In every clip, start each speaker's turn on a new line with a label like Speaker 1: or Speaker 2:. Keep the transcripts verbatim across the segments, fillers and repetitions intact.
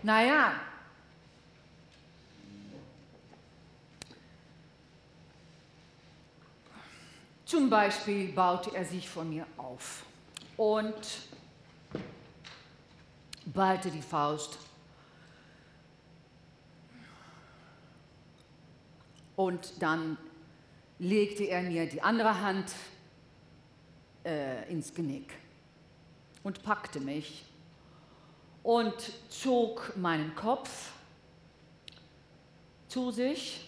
Speaker 1: Naja, zum Beispiel baute er sich vor mir auf und ballte die Faust. Und dann legte er mir die andere Hand äh, ins Genick und packte mich und zog meinen Kopf zu sich.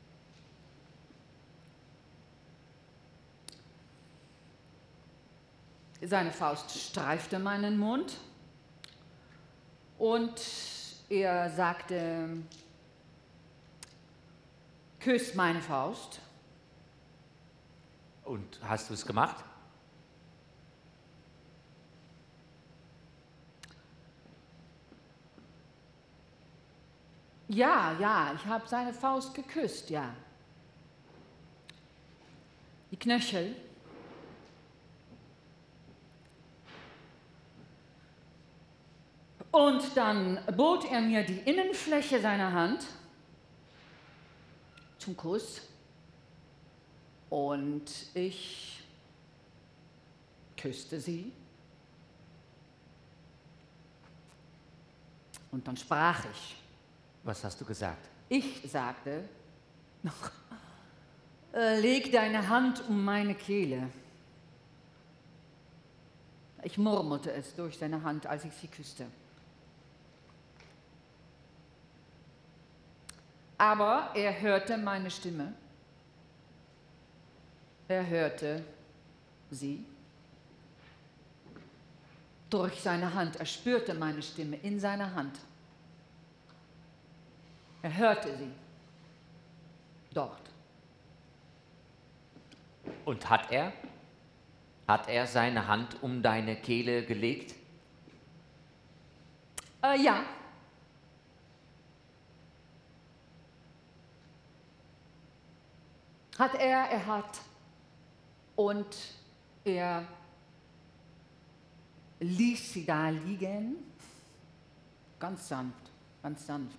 Speaker 1: Seine Faust streifte meinen Mund und er sagte: Küss meine Faust.
Speaker 2: Und hast du es gemacht?
Speaker 1: Ja, ja, ich habe seine Faust geküsst, ja. Die Knöchel. Und dann bot er mir die Innenfläche seiner Hand zum Kuss und ich küsste sie. Und dann sprach ich.
Speaker 2: Was hast du gesagt?
Speaker 1: Ich sagte, äh, leg deine Hand um meine Kehle. Ich murmelte es durch seine Hand, als ich sie küsste. Aber er hörte meine Stimme. Er hörte sie durch seine Hand. Er spürte meine Stimme in seiner Hand. Er hörte sie dort.
Speaker 2: Und hat er? Hat er seine Hand um deine Kehle gelegt?
Speaker 1: Äh, ja. Hat er, er hat. Und er ließ sie da liegen. Ganz sanft, ganz sanft.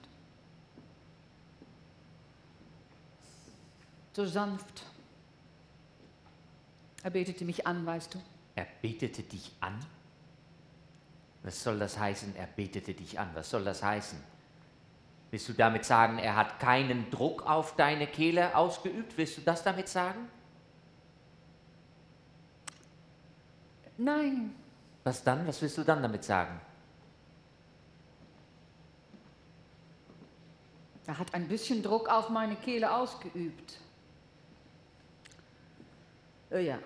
Speaker 1: So sanft. Er betete mich an, weißt du?
Speaker 2: Er betete dich an? Was soll das heißen, er betete dich an? Was soll das heißen? Willst du damit sagen, er hat keinen Druck auf deine Kehle ausgeübt? Willst du das damit sagen?
Speaker 1: Nein.
Speaker 2: Was dann? Was willst du dann damit sagen?
Speaker 1: Er hat ein bisschen Druck auf meine Kehle ausgeübt. Äh, ja.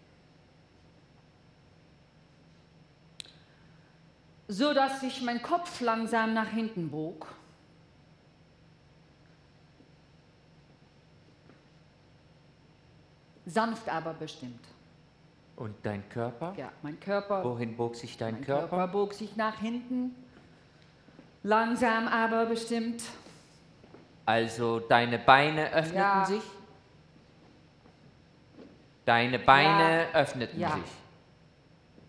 Speaker 1: So dass sich mein Kopf langsam nach hinten bog. Sanft, aber bestimmt.
Speaker 2: Und dein Körper?
Speaker 1: Ja, mein Körper.
Speaker 2: Wohin bog sich dein
Speaker 1: mein
Speaker 2: Körper?
Speaker 1: Körper bog sich nach hinten. Langsam, aber bestimmt.
Speaker 2: Also deine Beine öffneten
Speaker 1: Ja.
Speaker 2: sich? Deine Beine
Speaker 1: Ja.
Speaker 2: öffneten
Speaker 1: Ja.
Speaker 2: sich.